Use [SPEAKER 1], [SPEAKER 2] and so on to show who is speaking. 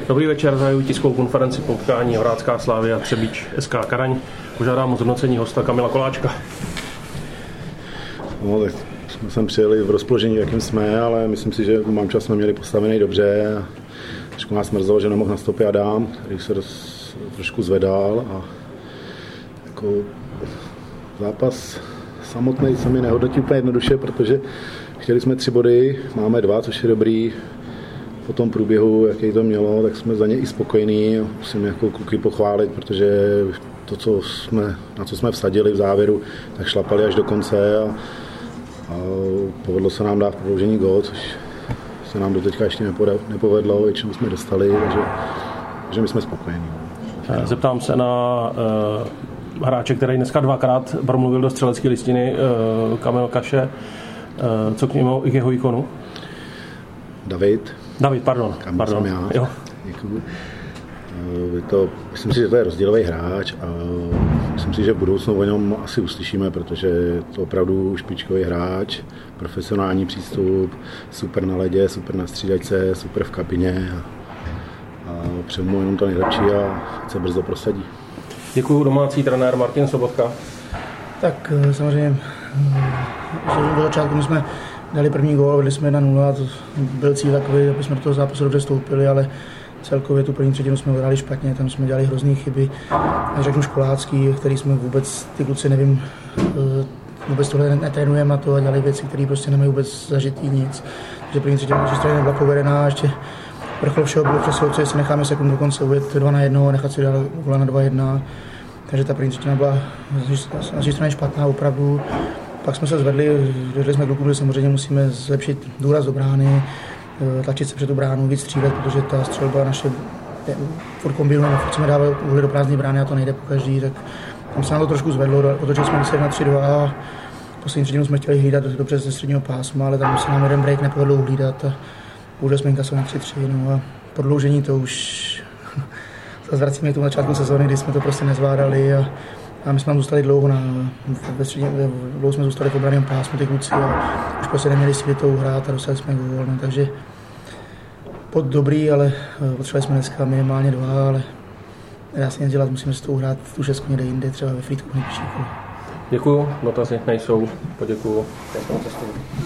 [SPEAKER 1] Dobrý večer, zahajuji tiskovou konferenci po utkání Horácká Slavia Třebíč SK Karaň. Požádám o zhodnocení hosta Kamila Koláčka.
[SPEAKER 2] No, tak jsme sem přijeli v rozpoložení, jakým jsme, ale myslím si, že Manča jsme měli postavený dobře. Trošku nás mrzelo, že nemohl nastoupit Adam, který se trošku zvedal. A jako zápas samotný se mi nehodnotí úplně jednoduše, protože chtěli jsme 3 body, máme 2, což je dobrý. Po tom průběhu, jaký to mělo, tak jsme za ně i spokojení. Musím jako kluky pochválit, protože to, na co jsme vsadili v závěru, tak šlapali až do konce a povedlo se nám dát v prodloužení gól, což se nám doteďka ještě nepovedlo, většinou jsme dostali, takže my jsme spokojení.
[SPEAKER 1] Zeptám se na hráče, který dneska 2krát promluvil do střelecké listiny, Kamil Kaše. Co k němu i k jeho výkonu?
[SPEAKER 2] David,
[SPEAKER 1] pardon.
[SPEAKER 2] Já.
[SPEAKER 1] Jo.
[SPEAKER 2] Děkuju. Myslím si, že to je rozdílový hráč a myslím si, že v budoucnu o něm asi uslyšíme, protože je to opravdu špičkový hráč, profesionální přístup, super na ledě, super na střídačce, super v kabině a přeju mu jenom to nejlepší a se brzo prosadí.
[SPEAKER 1] Děkuju, domácí trenér Martin Sobotka.
[SPEAKER 3] Tak samozřejmě, že do začátku my jsme dali první gól, vedli jsme 1-0 a to byl cíl takový, aby jsme do toho zápasu dobře vstoupili, ale celkově tu první třetinu jsme hráli špatně, tam jsme dělali hrozný chyby, řeknu školácký, který jsme vůbec, ty kluci nevím, vůbec tohle netrénujeme na to a dělali věci, které prostě nemají vůbec zažitý nic. Takže první třetina naší strany nebyla povedená, ještě vrchol všeho bylo přes souce, jestli necháme sekundu do konce ujet 2-1 a nechat si dát góla na 2-1. Takže ta první třetina byla z naší strany špatná opravdu. Pak jsme se zvedli, řekli jsme klukům, že samozřejmě musíme zlepšit důraz do brány, tlačit se před tu bránu, víc střílet, protože ta střelba naše furt kombinujeme, furt chceme dávat úhly do prázdné brány a to nejde po každý, tak tam se nám to trošku zvedlo, otočili jsme se na 3-2 a poslední třetinu jsme chtěli hlídat dobře ze středního pásma, ale tam se nám jeden break nepovedlo uhlídat a už jsme inkasovali na 3-3, no a prodloužení to už zase vracíme k tomu začátku sezóny, kdy jsme to prostě nezvládali a my jsme tam zůstali dlouho dlouho jsme zůstali v obraném pásmu ty kluci a už prostě neměli síly to uhrát a dostali jsme gól, no, takže pod dobrý, ale potřebovali jsme dneska minimálně 2, ale já si nic dělat, musíme si to uhrát tu 6 někde jinde, třeba ve Frýdku nejbližší kolo.
[SPEAKER 1] Děkuju, dotazy nejsou, poděkuju.